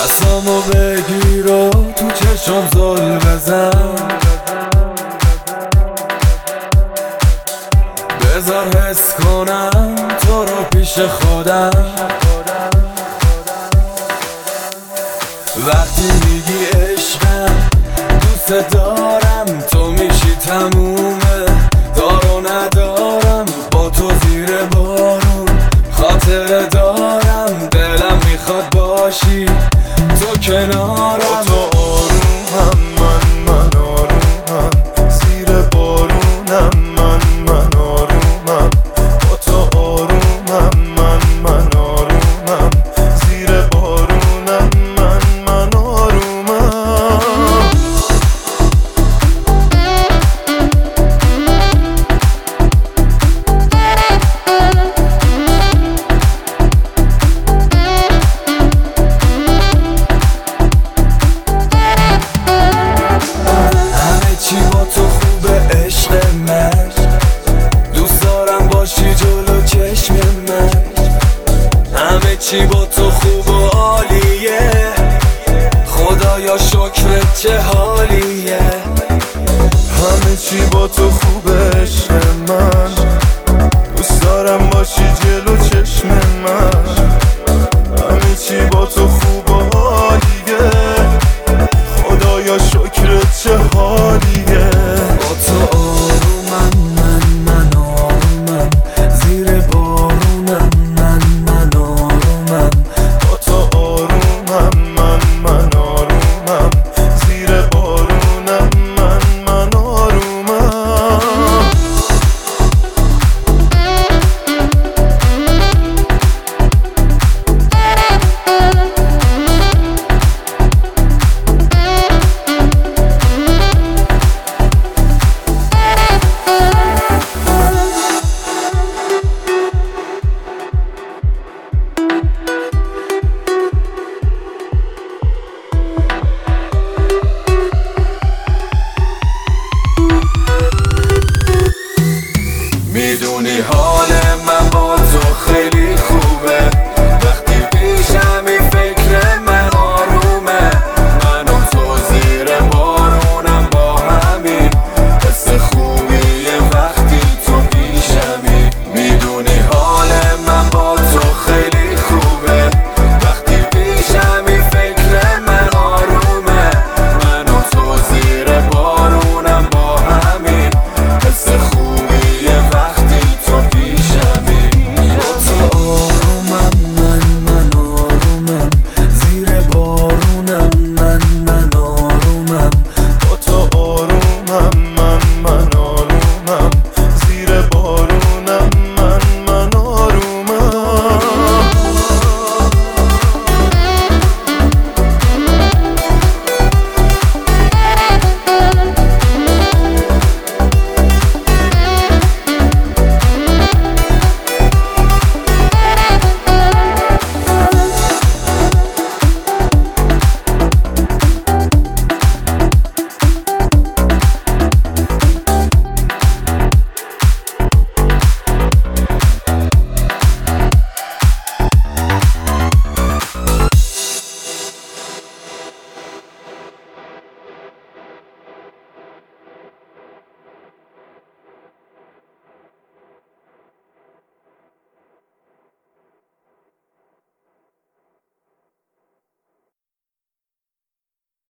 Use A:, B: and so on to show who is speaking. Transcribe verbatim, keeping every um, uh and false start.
A: دستامو بگیر و تو چشم زل بزن، بذار حس کنم تو رو پیش خودم. وقتی میگی عشقم دوست دارم، تو میشی تمومه دار و ندارم. با تو زیر بارون خاطره دارم، دلم میخواد باشی تو کنارم.
B: با تو آرومم من من آرومم، زیر بارونم من من آرومم. با تو آرومم من من آرومم، زیر بارونم من من آرومم.
A: چی با تو خوبه عشق من، دوست دارم باشی جلو چشم من. همه چی با تو خوب و عالیه، خدایا شکرت چه حالیه.
B: همه چی با تو خوب